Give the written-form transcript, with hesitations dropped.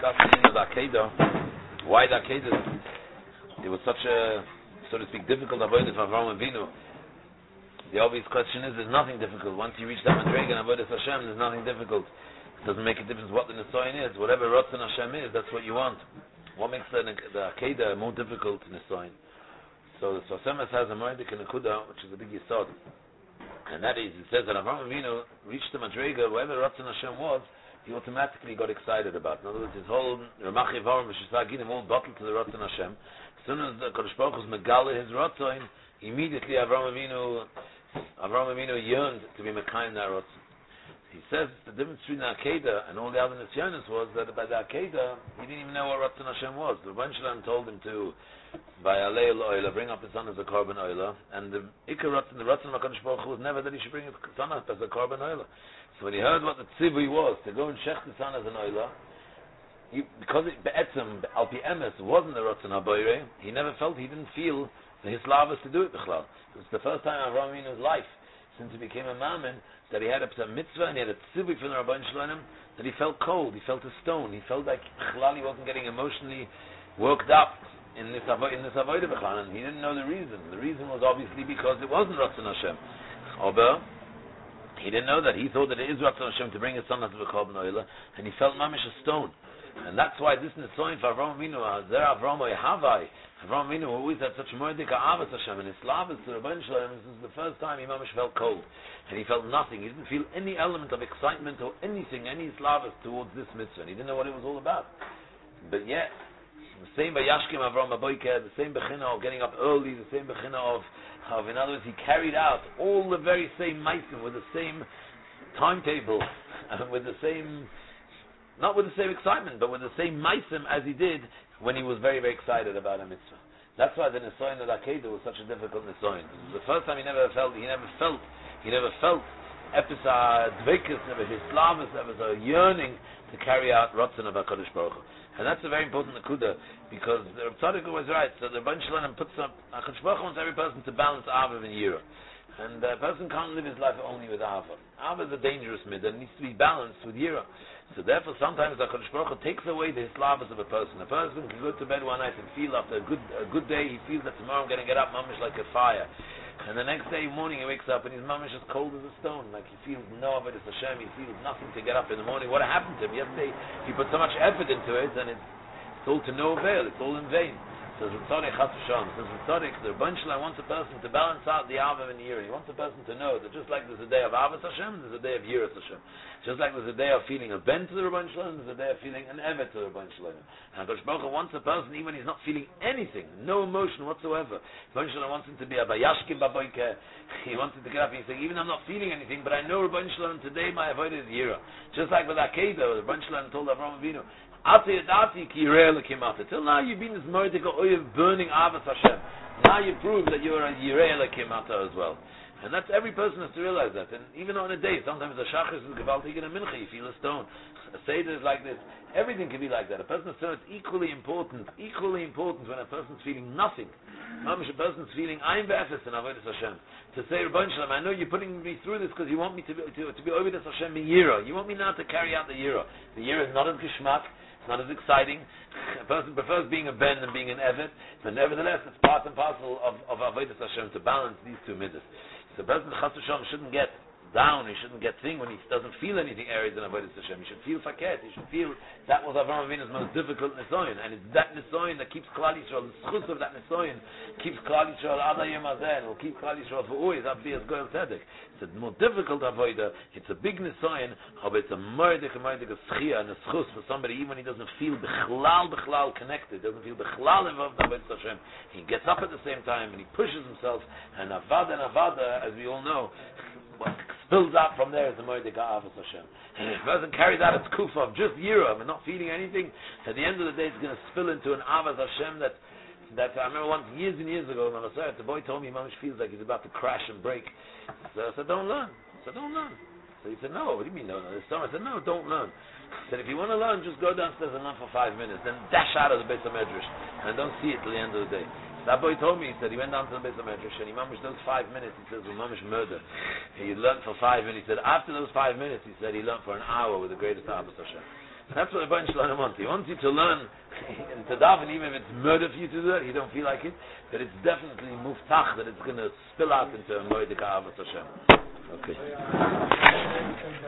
discussing the Akedah. Why the Akedah? It was such a, so to speak, difficult avodah for Avraham Avinu. The obvious question is, there's nothing difficult. Once you reach that Madrega and avodah Hashem, there's nothing difficult. It doesn't make a difference what the Nisayon is. Whatever Ratzon Hashem is, that's what you want. What makes the Akedah more difficult in Nisayon? So the Sosemes has a Moedik and a Kuda, which is a big Yisod. And that is, it says that Avraham Avinu reached the Madrega, wherever Ratzon Hashem was, he automatically got excited about. In other words, his whole Ramach Yevarim, Vishisaginim, all bottled to the Ratzon Hashem. As soon as the Kodesh Baruch Hu's Megala his Ratzon, immediately Avraham Avinu yearned to be Mekayim that Ratzon. He says the difference between the Akedah and all the other Nisyonos was that by the Akedah, he didn't even know what Ratzon Hashem was. The Rebbeinu Shalom told him to, by Alei Oila, bring up his son as a Korban Oila, and the Ikar Ratzon, the Ratzon of HaKadosh Baruch Hu was never that he should bring his son up as a Korban Oila. So when he heard what the tzivui was, to go and shech the son as an Oila, because it be'etzem, al-pi emes, wasn't the Ratzon HaBoirei, he didn't feel the hislavas to do it b'chlal. It was the first time in Avraham Avinu's life, since he became a mammon, that he had a mitzvah and he had a tzivui from the Rabban Shalom, that he felt cold, he felt a stone, he felt like b'chlal he wasn't getting emotionally worked up in this avodah b'chlal, and he didn't know the reason. The reason was obviously because it wasn't Ratzon Hashem. Aber he didn't know that. He thought that it is Ratzon Hashem to bring his son as a Korban Oila, and he felt mamish a stone. And that's why this Nisayon for Avraham Avinu, there Avraham Yehavai, Avraham Avinu always had such moedik ha'avas Hashem, and his slavas to Rabban Shalom, this is the first time he mamish felt cold, and he felt nothing. He didn't feel any element of excitement or anything, any slavas towards this mitzvah, and he didn't know what it was all about. But yet, the same by Yashkim Avraham Aboiker, the same bechina of getting up early, the same bechina of, in other words, he carried out all the very same meisim with the same timetable, with the same, not with the same excitement, but with the same meisim as he did when he was very, very excited about a mitzvah. That's why the Nisayon of Akedah was such a difficult Nisayon. The first time he never felt episa dvekus, never his slavus, never a yearning to carry out Ratzon of HaKadosh Baruch Hu. And that's a very important nakuda, because the Reb Tzadok was right. So the Rebbeinu Shalom puts up, HaKadosh Baruch Hu wants every person to balance Ava and Yira. And a person can't live his life only with Ava. Ava is a dangerous mid, and needs to be balanced with Yira. So therefore sometimes HaKadosh Baruch Hu takes away the hislavas of a person. A person can go to bed one night and feel after a good day, he feels that tomorrow I'm going to get up mamish like a fire. And the next day morning he wakes up and his mamish is cold as a stone. Like he feels no avodas Hashem, he feels nothing to get up in the morning. What happened to him? Yesterday he put so much effort into it, and it's all to no avail, it's all in vain. Says Ritzadik Chas V'Shalom. Says Ritzadik, the Rebbeinu Shalom wants a person to balance out the Ava and the Yira. He wants a person to know that just like there's a day of Avas Hashem, there's a day of Yiras Hashem. Just like there's a day of feeling a ben to the Rebbeinu Shalom, there's a day of feeling an evet to the Rebbeinu Shalom. And HaKadosh Baruch Hu wants a person, even when he's not feeling anything, no emotion whatsoever. Rebbeinu Shalom wants him to be a Bayashkim Baboike. He wants him to get up and say, even I'm not feeling anything, but I know Rebbeinu Shalom, today my avodah is Yira. Just like with Akedah, the Rebbeinu Shalom told Avraham Avinu, till now you've been this moedik of burning Avas Hashem. Now you prove that you're a Yirei Lekimata as well. And that's, every person has to realize that. And even on a day, sometimes a Shachris is Gevaltig in a Mincha, you feel a stone. A Seder is like this. Everything can be like that. A person's turn is equally important when a person's feeling nothing. Mamish, a person's feeling, I'm Ve'efes in Avodas Hashem. To say, Rebbeinu Shalom, I know you're putting me through this because you want me to be Avodas Hashem in Yira. You want me now to carry out the Yira. The Yira is not as Geshmak, it's not as exciting. A person prefers being a ben than being an evet, but nevertheless, it's part and parcel of Avodas Hashem to balance these two midas. So the person Chas V'Shalom shouldn't get down, he shouldn't get thing when he doesn't feel anything areas in Avodas Hashem. He should feel faket, he should feel that was Avraham Avinu's most difficult Nisayon, and it's that Nisayon that keeps Klal Yisrael, the schus of that Nisayon keeps Klal Yisrael Ad Hayom Hazeh, will keep Klal Yisrael for always, up as Goyal Tzedek. It's a more difficult avodah, it's a big Nisayon, but it's a moedik, a schia, and a schus for somebody, even when he doesn't feel b'chlal connected, doesn't feel b'chlal involved in Avodas Hashem. He gets up at the same time, and he pushes himself, and avada, as we all know, what spills out from there is the moedik ha'avas Hashem. And if a person carries out its kufa of just Yira and not feeling anything, at the end of the day it's going to spill into an avas Hashem that I remember once years and years ago, the boy told me Mamish feels like he's about to crash and break. So I said, don't learn. So he said, no, what do you mean don't learn? I said, no, don't learn. I said, if you want to learn, just go downstairs and learn for 5 minutes, then dash out of the Beis HaMedrash and don't see it till the end of the day. That boy told me, he said, he went down to the Beis HaMedrash and he mamish those 5 minutes, he says, mamish murder. He learned for 5 minutes. He said, after those 5 minutes, he said, he learned for an hour with the greatest Abbas Hashem. That's what the bunch learn wants. He wants you to learn and to daven, even if it's murder for you to do it, you don't feel like it, that it's definitely muftach, that it's going to spill out into a moedika avos Hashem. Okay.